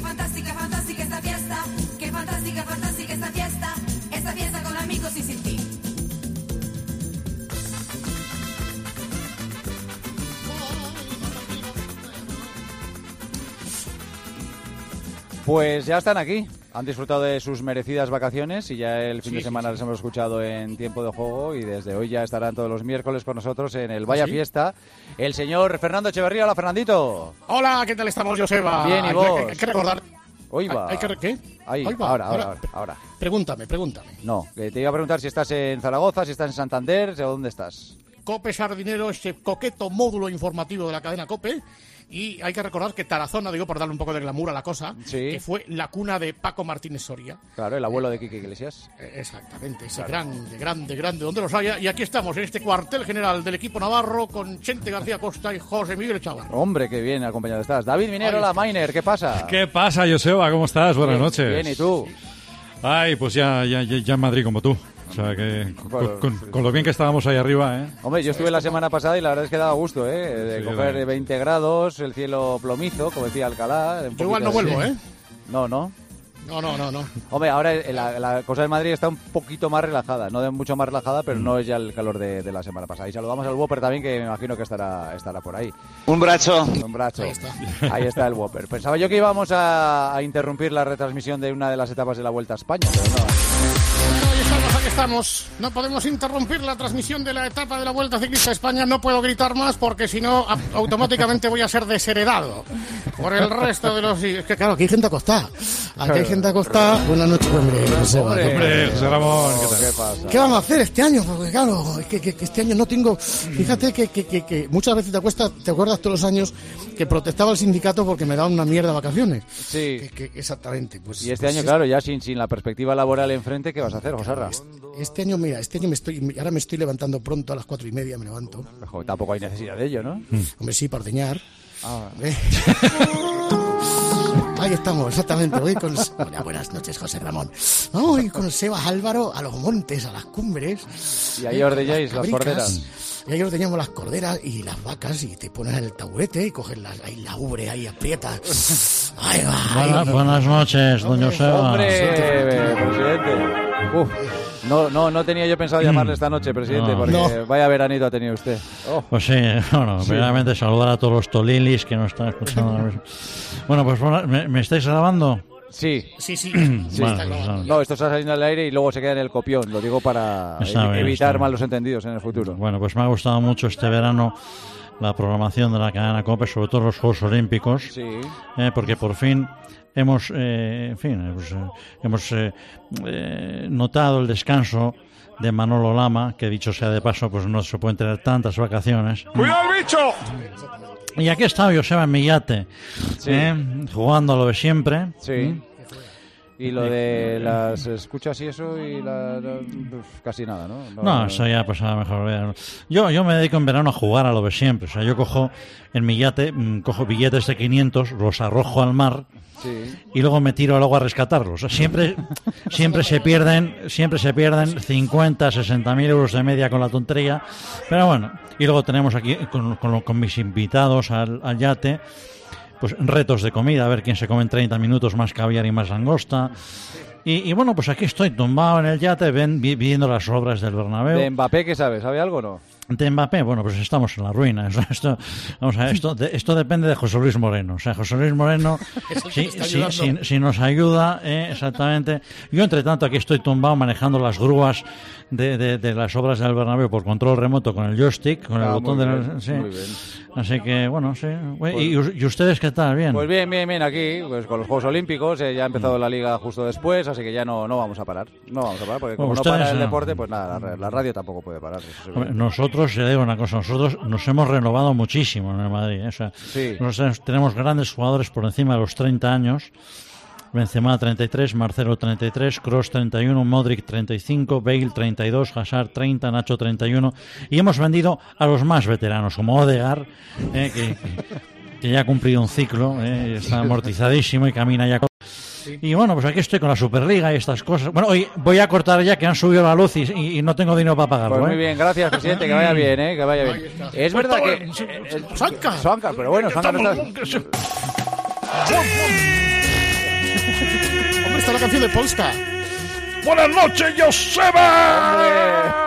fantástica, fantástica esta fiesta. Qué fantástica, fantástica esta fiesta. Esta fiesta con amigos y sin ti. Pues ya están aquí. Han disfrutado de sus merecidas vacaciones y ya el fin de semana les hemos escuchado en Tiempo de Juego y desde hoy ya estarán todos los miércoles con nosotros en el Vaya Fiesta el señor Fernando Echeverría. Hola, Fernandito. Hola, ¿qué tal estamos, Joseba? Bien, ¿y vos? Hay que recordar... Hoy va. ¿Qué? Ahí, Hoy va. ahora. Pregúntame. No, que te iba a preguntar si estás en Zaragoza, si estás en Santander, o dónde estás. COPE Sardinero, ese coqueto módulo informativo de la cadena COPE. Y hay que recordar que Tarazona, digo por darle un poco de glamour a la cosa, que fue la cuna de Paco Martínez Soria. Claro, el abuelo de Quique Iglesias. Exactamente, ese grande, donde los haya. Y aquí estamos, en este cuartel general del equipo navarro, con Chente García Costa y José Miguel Chaval. Hombre, qué bien acompañado estás. David Minero, hola, Mainer, ¿qué pasa? ¿Qué pasa, Joseba? ¿Cómo estás? Buenas noches. Bien, ¿y tú? Ay, pues ya en Madrid como tú. O sea que con lo bien que estábamos ahí arriba, ¿eh? Hombre, yo estuve la semana pasada y la verdad es que daba gusto, ¿eh? De coger 20 grados, el cielo plomizo, como decía Alcalá. Yo igual no vuelvo, ¿eh? No. No. Hombre, ahora la cosa de Madrid está un poquito más relajada, no de mucho más relajada, pero no es ya el calor de la semana pasada. Y saludamos al Whopper también, que me imagino que estará por ahí. Un brazo. Ahí está el Whopper. Pensaba yo que íbamos a interrumpir la retransmisión de una de las etapas de la Vuelta a España, pero no. Aquí estamos. No podemos interrumpir la transmisión de la etapa de la Vuelta Ciclista a España. No puedo gritar más porque si no automáticamente voy a ser desheredado por el resto de los... Es que claro, aquí hay gente acostada. Aquí hay gente acostada. Buenas noches, hombre. José Ramón, ¿qué tal? ¿Qué pasa? ¿Qué vamos a hacer este año? Porque claro, es que este año no tengo... Fíjate que muchas veces te acuerdas todos los años que protestaba el sindicato porque me daban una mierda de vacaciones. Sí. Exactamente. Pues, y este año, claro, ya sin la perspectiva laboral enfrente, ¿qué vas a hacer, Josarra? Este año me estoy levantando pronto, a las 4:30 me levanto. Mejor, tampoco hay necesidad de ello, ¿no? Hombre, sí, para ordeñar. Ahí estamos, exactamente. Hoy con... Hola, buenas noches, José Ramón. Hoy con Sebas Álvaro a los montes, a las cumbres. Y ahí ordeñáis las corderas. Y ahí ordeñamos las corderas y las vacas y te pones en el taburete y coges la ubre ahí aprieta. Ahí va. Buenas noches, doña Seba. Hombre, presidente. No tenía yo pensado llamarle esta noche, presidente, porque vaya veranito ha tenido usted. Oh. Pues sí, primeramente saludar a todos los tolilis que nos están escuchando. Bueno, pues ¿me estáis grabando? Sí. Vale, no, esto está saliendo al aire y luego se queda en el copión. Lo digo para evitar malos entendidos en el futuro. Bueno, pues me ha gustado mucho este verano la programación de la cadena COPE, sobre todo los Juegos Olímpicos, porque por fin hemos notado el descanso de Manolo Lama, que dicho sea de paso, pues no se pueden tener tantas vacaciones. ¡Cuidado el bicho! Y aquí está Joseba en mi yate, jugando a lo de siempre. Sí. Y lo de las escuchas y eso, casi nada, ¿no? No, eso ya pues a lo mejor. Yo me dedico en verano a jugar a lo de siempre. O sea, yo cojo en mi yate, cojo billetes de 500, los arrojo al mar. Sí. Y luego me tiro al agua a rescatarlos. O sea, siempre se pierden 50, 60.000 euros de media con la tontería. Pero bueno, y luego tenemos aquí con mis invitados al yate, pues retos de comida, a ver quién se come en 30 minutos más caviar y más langosta. Y bueno, pues aquí estoy tumbado en el yate viendo las obras del Bernabéu. ¿De Mbappé qué sabes? ¿Sabe algo o no? De Mbappé, bueno, pues estamos en la ruina. Esto depende de José Luis Moreno. O sea, José Luis Moreno, si nos ayuda, exactamente. Yo, entre tanto, aquí estoy tumbado manejando las grúas de las obras del Bernabéu por control remoto con el joystick, con el botón muy bien. Así que, bueno, sí. ¿Y ustedes qué tal? ¿Bien? Pues bien, aquí, pues con los Juegos Olímpicos. Ya ha empezado la Liga justo después, así que ya no vamos a parar. No vamos a parar, porque como no para el deporte, pues nada, la radio tampoco puede parar. Nosotros, te digo una cosa, nosotros nos hemos renovado muchísimo en el Madrid. O sea, nosotros tenemos grandes jugadores por encima de los 30 años. Benzema 33, Marcelo 33, Kroos 31, Modric 35, Bale 32, Hazard 30, Nacho 31, y hemos vendido a los más veteranos como Odegaard, que ya ha cumplido un ciclo, está amortizadísimo y camina ya. Y bueno, pues aquí estoy con la Superliga y estas cosas. Bueno, hoy voy a cortar ya, que han subido la luz y no tengo dinero para pagarlo. Pues muy bien, gracias, presidente, que vaya bien, que vaya bien. Es verdad que... Suanca, pero bueno, Suanca no está... Hombre, está la canción de Polska. Buenas noches, Joseba.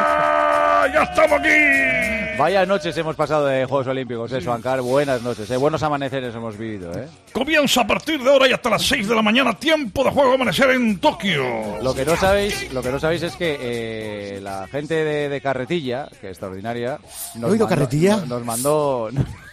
Ya estamos aquí. Vaya noches hemos pasado de Juegos Olímpicos, Swankar. Buenas noches, buenos amaneceres hemos vivido, Comienza a partir de ahora y hasta las 6 de la mañana, tiempo de juego amanecer en Tokio. Lo que no sabéis es que la gente de Carretilla, que es extraordinaria, nos mandó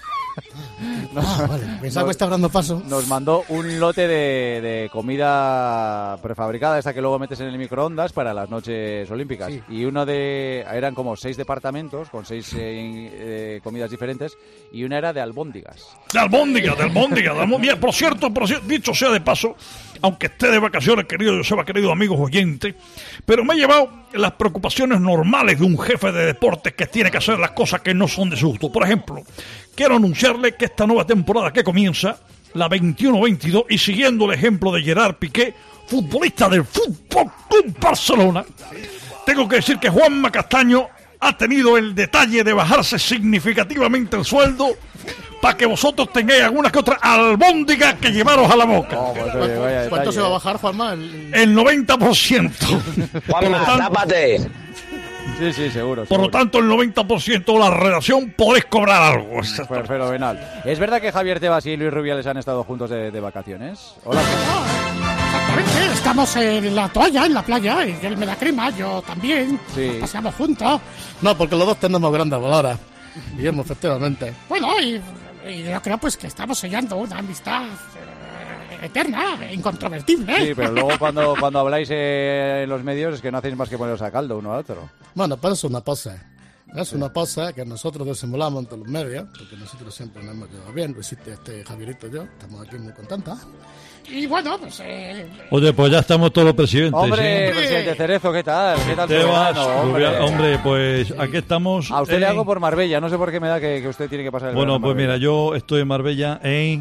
vale, pensaba que estaba dando paso. Nos mandó un lote de comida prefabricada, esta que luego metes en el microondas para las noches olímpicas. Sí. Y eran como 6 departamentos con 6 comidas diferentes, y una era de albóndigas. De albóndiga. Por cierto, dicho sea de paso, aunque esté de vacaciones, querido Joseba, queridos amigos oyentes, pero me he llevado las preocupaciones normales de un jefe de deportes que tiene que hacer las cosas que no son de su gusto. Por ejemplo, quiero anunciarle que esta nueva temporada que comienza, la 21-22, y siguiendo el ejemplo de Gerard Piqué, futbolista del Fútbol Club Barcelona, tengo que decir que Juanma Castaño ha tenido el detalle de bajarse significativamente el sueldo para que vosotros tengáis alguna que otra albóndiga que llevaros a la boca. ¿Cuánto se va a bajar, Juanma? El 90%. Juanma, tápate. Sí, seguro. Por lo tanto, el 90% de la redacción podéis cobrar algo. Fenomenal. ¿Es verdad que Javier Tebas y Luis Rubiales han estado juntos de vacaciones? Hola. Exactamente, estamos en la toalla, en la playa, y él me da crema, yo también. Sí. Pasamos juntos. No, porque los dos tenemos grandes valoras. Guillermo, efectivamente. Bueno, y yo creo pues que estamos sellando una amistad eterna, incontrovertible. Sí, pero luego cuando habláis en los medios es que no hacéis más que poneros a caldo uno al otro. Bueno, pero es una pose. Es una pose que nosotros disimulamos ante los medios, porque nosotros siempre nos hemos quedado bien. Luisito, Javierito y yo, estamos aquí muy contentos. Y bueno, pues... Oye, pues ya estamos todos los presidentes. Hombre, presidente Cerezo, ¿qué tal? ¿Qué tal? Hombre, pues aquí estamos. A usted le hago por Marbella, no sé por qué me da que usted tiene que pasar el Bueno, pues mira, yo estoy en Marbella,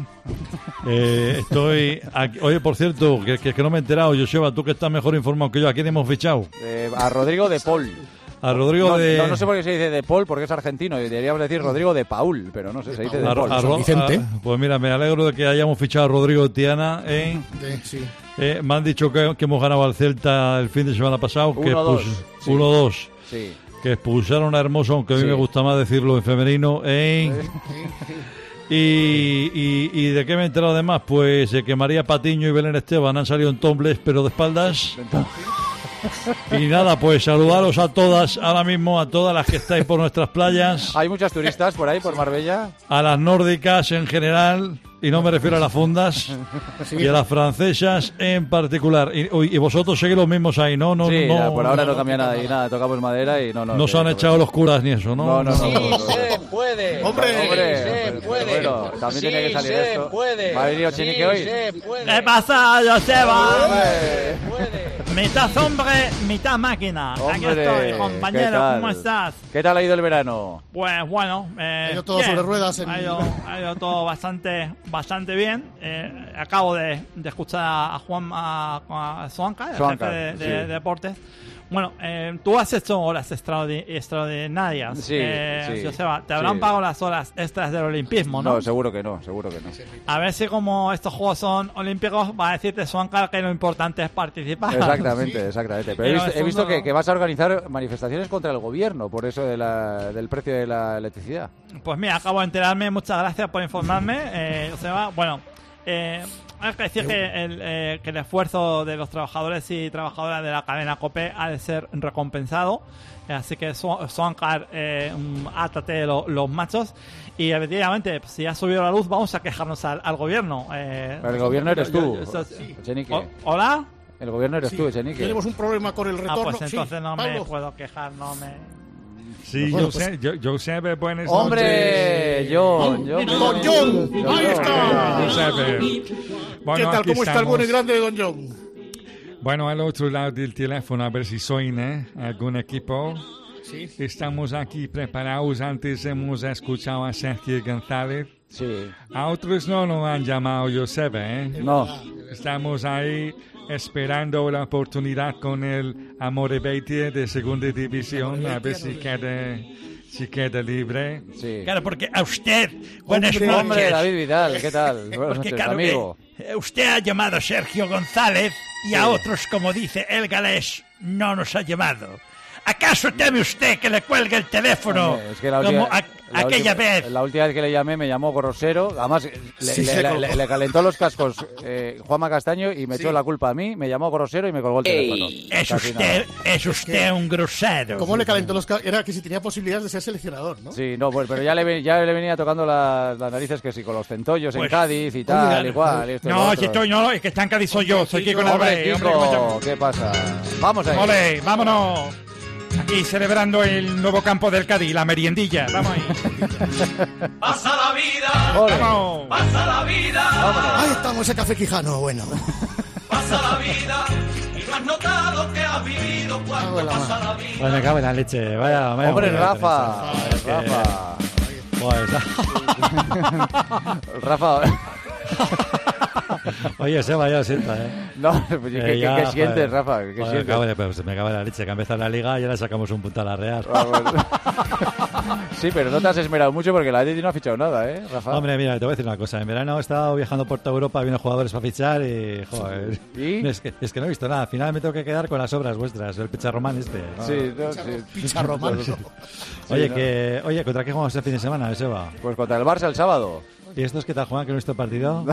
estoy aquí. Oye, por cierto, que no me he enterado, Joseba, tú que estás mejor informado que yo, ¿a quién hemos fichado? A Rodrigo de Paul. A Rodrigo no sé por qué se dice de Paul, porque es argentino, y deberíamos decir Rodrigo de Paul, pero no sé, se dice de Paul. Vicente. Pues mira, me alegro de que hayamos fichado a Rodrigo Tiana. Sí. Me han dicho que hemos ganado al Celta el fin de semana pasado. 1-2. Sí. Que expulsaron a Hermoso, aunque a mí me gusta más decirlo en femenino. ¿Y de qué me he enterado además? Pues que María Patiño y Belén Esteban han salido en tombles, pero de espaldas. Y nada, pues saludaros a todas, ahora mismo a todas las que estáis por nuestras playas. ¿Hay muchas turistas por ahí, por Marbella? A las nórdicas en general, y no me refiero a las fondas, y a las francesas en particular. Y vosotros seguís los mismos ahí, ¿no? Sí, por ahora no cambia nada, y nada, tocamos madera y no. No se han echado los curas ni eso, ¿no? No. Sí, se puede. Hombre, se puede. Bueno, también sí, tiene que salir se esto. Puede. ¿Va a venir Ochenique hoy? ¿Qué pasa, Joseba? Puede. Mitad hombre, mitad máquina. Aquí estoy, compañero, ¿cómo estás? ¿Qué tal ha ido el verano? Pues bueno, ha ido todo bien. sobre ruedas. Ha ido todo bastante bien. Acabo de escuchar a Juan Swankar, el jefe de deportes. Bueno, tú has hecho horas extraordinarias. Sí. Joseba, te habrán pagado las horas extras del olimpismo, ¿no? No, seguro que no. A ver si como estos juegos son olímpicos, va a decirte Swankar que lo importante es participar. Exactamente. Pero he visto que vas a organizar manifestaciones contra el gobierno por eso del precio de la electricidad. Pues mira, acabo de enterarme, muchas gracias por informarme. Joseba, bueno... hay que decir que el esfuerzo de los trabajadores y trabajadoras de la cadena COPE ha de ser recompensado, así que Swankar, átate los machos, y efectivamente, si ha subido la luz, vamos a quejarnos al gobierno. Pero el gobierno eres tú, Echenique. ¿Hola? El gobierno eres tú, Echenique. Tenemos un problema con el retorno. Pues entonces no me Pablo. puedo quejar, no me... Sí, bueno, yo sé, buenas ¡Hombre! John, ¡Don John! ¡Ahí está! Bueno, ¿Qué tal? ¿Cómo está el bueno y grande de Don John? Bueno, al otro lado del teléfono, a ver si suena algún equipo. Sí. Estamos aquí preparados. Antes hemos escuchado a Sergio González. Sí. A otros no nos han llamado, Joseba, No. Estamos ahí esperando la oportunidad con el Amorebieta de segunda división, a ver si queda libre. Sí. Claro, porque a usted, buenas noches. Hombre, David Vidal, ¿qué tal? Buenas noches, claro, amigo. Usted ha llamado a Sergio González y a otros, como dice el galés, no nos ha llamado. ¿Acaso teme usted que le cuelgue el teléfono? Hombre, es que aquella vez? La última vez que le llamé me llamó grosero. Además, le calentó los cascos Juanma Castaño y me echó la culpa a mí. Me llamó grosero y me colgó el teléfono. Es usted un grosero. ¿Cómo le calentó los cascos? Era que si tenía posibilidades de ser seleccionador, ¿no? Sí, no, pues, pero ya le venía tocando las narices que sí, con los centollos en Cádiz y tal, igual. No, es que está en Cádiz soy yo. Soy Kiko Hombre, Kiko, ¿qué pasa? Vamos ahí. Ole, vámonos. Aquí celebrando el nuevo campo del Cádiz, la meriendilla. Vamos ahí. Pasa la vida. Ole. Vamos. Pasa la vida. Vámonos. Ahí estamos, ese café quijano, bueno. Pasa la vida. Y no has notado que has vivido cuando pasa la vida. Pues me cago en la leche. Vaya Hombre, momento Rafa. Rafa. Rafa. Oye, Seba, ya sienta, ¿eh? No, pues, ¿qué sientes, Rafa? ¿Qué sientes? Pues me cago en la leche, que ha empezado la liga y ahora sacamos un punto a la Real. Sí, pero no te has esmerado mucho porque la Atleti no ha fichado nada, ¿eh, Rafa? Hombre, mira, te voy a decir una cosa. En verano he estado viajando por toda Europa viendo jugadores para fichar y, joder, ¿Y? Es que no he visto nada. Al final me tengo que quedar con las obras vuestras, el picharromán este, ¿no? Sí, Picharromán. Oye, ¿contra qué jugamos el fin de semana, Seba? pues contra el Barça el sábado. ¿Y estos qué tal juegan que no he visto partido?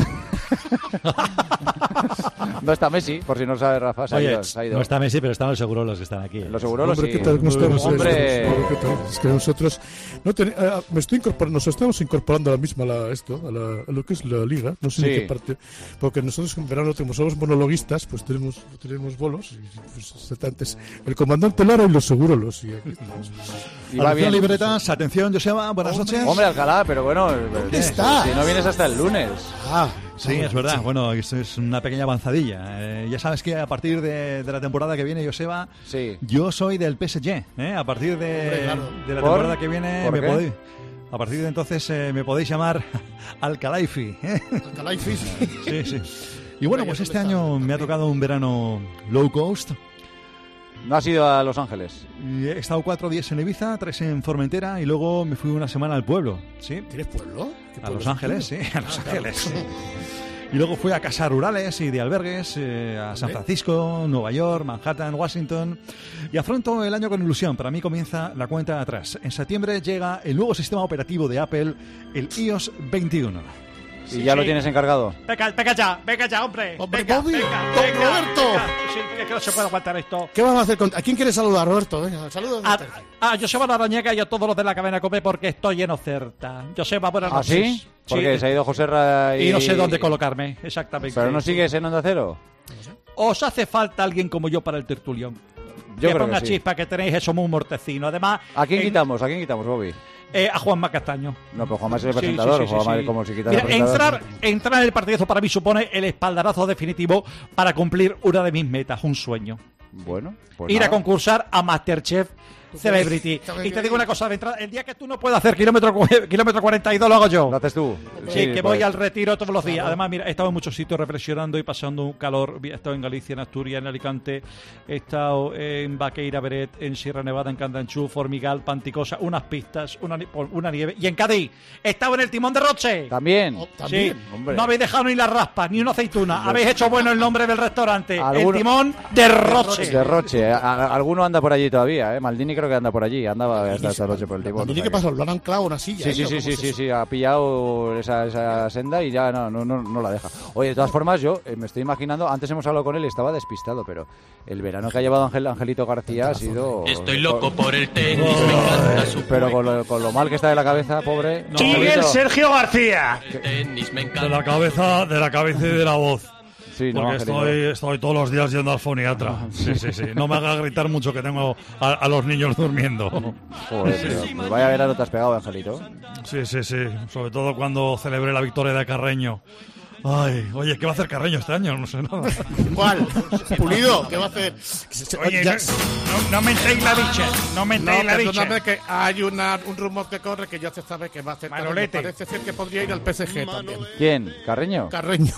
No está Messi, por si no sabe Rafa, se ha ido. No está Messi, pero están los seguros los que están aquí. Los seguros Hombre, sí. ¿qué tal? ¿Cómo estamos? Hombre. ¿Qué tal? Es que nosotros me estoy incorporando, nos estamos incorporando a la misma a lo que es la liga, no sé Sí. en qué parte, porque nosotros en verano somos monologuistas, pues tenemos bolos, y, pues, antes el comandante Lara y los segurolos. Y aquí estamos. Y va bien. libretas, atención, Joseba, buenas noches. Hombre, Alcalá, pero bueno, ¿Dónde está? si no vienes hasta el lunes. Sí, es verdad. Bueno, esto es una pequeña avanzadilla. Ya sabes que a partir de la temporada que viene, Joseba, Sí. yo soy del PSG. A partir de la ¿Por? temporada que viene, ¿Por qué? a partir de entonces me podéis llamar Alcalaifi. Alcalaifi. Sí, sí. Y bueno, pues este año me ha tocado un verano low cost. No has ido a Los Ángeles. Y he estado 4 días en Ibiza, 3 en Formentera y luego me fui una semana al pueblo. ¿Sí? ¿Tienes pueblo? A Los Ángeles, sí, a Los Ángeles. Sí. Y luego fui a casas rurales y de albergues, a San Francisco, Nueva York, Manhattan, Washington. Y afronto el año con ilusión. Para mí comienza la cuenta atrás. En septiembre llega el nuevo sistema operativo de Apple, el iOS 21. ¿Y ya lo tienes encargado? Venga ya, hombre. Hombre, Venga, Bobby, venga, don venga, Roberto. venga. Sí, que no se puede aguantar esto. ¿Qué vamos a hacer? ¿A quién quieres saludar, Roberto? Venga, saludos. A Joseba Larrañaga y a todos los de la cadena COPE porque estoy en oferta. Joseba, buenas ¿Ah, noches. sí? Porque se ha ido José Ra Y no sé dónde colocarme, exactamente. ¿Pero no sigues en Onda Cero? ¿Os hace falta alguien como yo para el tertulión? Yo que creo ponga que sí. chispa, que tenéis eso muy mortecino. Además, ¿A quién quitamos? ¿A quién quitamos, Bobby? a Juanma Castaño. No, pero Juanma es el Sí, presentador. sí, sí, Juanma sí. es como si quitara el Mira, presentador. entrar en el partidazo para mí supone el espaldarazo definitivo para cumplir una de mis metas, un sueño. Bueno, pues Ir a nada. concursar a Masterchef Celebrity. Y te digo una cosa, de entrada, el día que tú no puedas hacer kilómetro 42 lo hago yo. ¿Lo haces tú? Sí, que voy pues. al retiro todos los días. Además, mira, he estado en muchos sitios reflexionando y pasando un calor. He estado en Galicia, en Asturias, en Alicante. He estado en Baqueira, Beret, en Sierra Nevada, en Candanchú, Formigal, Panticosa, unas pistas, una nieve. Y en Cádiz, he estado en el Timón de Roche. ¿También? Sí, Hombre. no habéis dejado ni las raspas, ni una aceituna. Habéis hecho bueno el nombre del restaurante. El Alguno- Timón de Roche. De Roche. Alguno anda por allí todavía, ¿eh? Maldini creo que anda por allí. Andaba hasta esta noche por el timón. ¿Qué pasó? ¿Lo han anclado a una silla? Sí, sí, ha pillado esa senda y ya no la deja. Oye, de todas formas, yo me estoy imaginando, antes hemos hablado con él y estaba despistado, pero el verano que ha llevado Angelito García ha sido... Estoy loco por el tenis, me encanta su Pero con lo mal que está de la cabeza, pobre... Miguel Sergio García. el tenis, me De encanta. la cabeza y de la voz. Sí, no, Porque Angelito. estoy todos los días yendo al foniatra. Sí. No me haga gritar mucho que tengo a los niños durmiendo. Joder, tío, pues vaya verano te has pegado, Angelito. Sí. Sobre todo cuando celebré la victoria de Carreño. Ay, oye, ¿qué va a hacer Carreño este año? No sé nada. ¿Cuál? Pulido, ¿qué va a hacer? Oye, Ya- no mentéis la bicha. No mentéis la bicha. perdóname que hay un rumor que corre que ya se sabe que va a hacer. Manolete. Parece ser que podría ir al PSG también. ¿Quién? ¿Carreño? Carreño.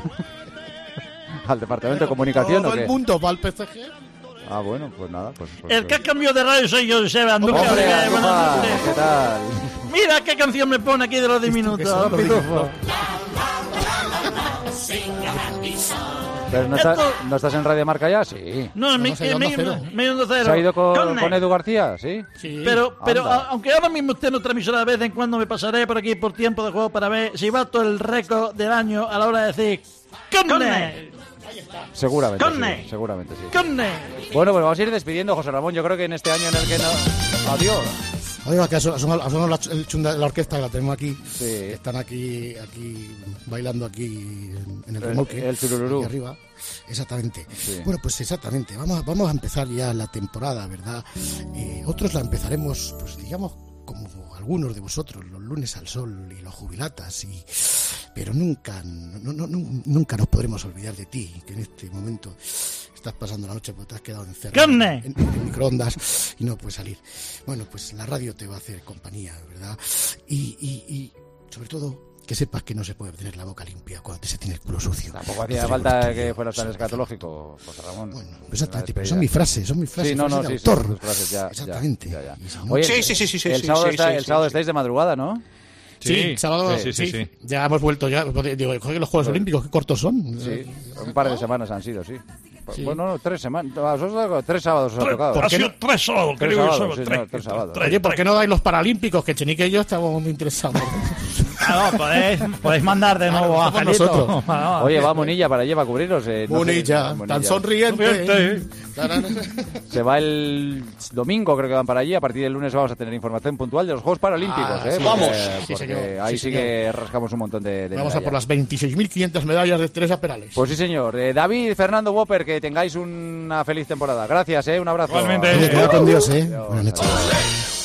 ¿Al departamento de comunicación Todo o qué? el mundo va al PSG. Ah, bueno, pues nada. Pues, El que cambio de radio soy yo, Joseba Andújar. ¡Hombre, Buenas Andújar! noches. ¿Qué tal? Mira qué canción me pone aquí de los diminutos. son los Pitufo. Pero no estás en Radio Marca ya, sí. No, en medio Onda Cero. ¿Se ha ido con Edu García? Sí. Pero aunque ahora mismo esté en otra emisora, de vez en cuando me pasaré por aquí por tiempo de juego para ver si bato el récord del año a la hora de decir ¡Conne! Seguramente sí. ¡Conne! Bueno, pues vamos a ir despidiendo, José Ramón. Yo creo que en este año en el que no... Adiós. Oiga, que son la orquesta que la tenemos aquí. Sí. Están aquí bailando aquí en el remolque. El turururú. Aquí arriba. Exactamente. Sí. Bueno, pues exactamente. Vamos a empezar ya la temporada, ¿verdad? Otros la empezaremos, pues digamos, como algunos de vosotros, los lunes al sol y los jubilatas, pero nunca nos podremos olvidar de ti, que en este momento estás pasando la noche porque te has quedado encerrado en microondas y no puedes salir. Bueno, pues la radio te va a hacer compañía, ¿verdad? Y sobre todo, que sepas que no se puede tener la boca limpia cuando se tiene el culo sucio. Tampoco hacía falta que fueras tan escatológico, José Ramón. Bueno, exactamente, pero son mis frases. Sí, de autor. Son tus frases, ya. Exactamente. Ya. Oye, Sí. El sábado estáis de madrugada, ¿no? Sí, sábado. Sí. Ya hemos vuelto. Digo, los Juegos Olímpicos, qué cortos son. Sí, un par de semanas han sido, sí. Bueno, no, 3 semanas. 3 sábados os ha tocado. Ha sido 3 sábados, querido. 3 sábados. Oye, ¿por qué no dais los Paralímpicos? Que Chenique y yo estamos muy interesados. Claro, podéis mandar de nuevo a nosotros. Oye, va Munilla para allí, para cubrirnos. Munilla, tan sonriente. Se va el domingo, creo que van para allí. A partir del lunes vamos a tener información puntual de los Juegos Paralímpicos. Vamos. Ahí sí que rascamos un montón de Vamos medallas. a por las 26.500 medallas de Teresa Perales. Pues sí, señor. David, Fernando, Whopper, que tengáis una feliz temporada. Gracias, un abrazo. Igualmente. Queda con Dios, Buenas noches.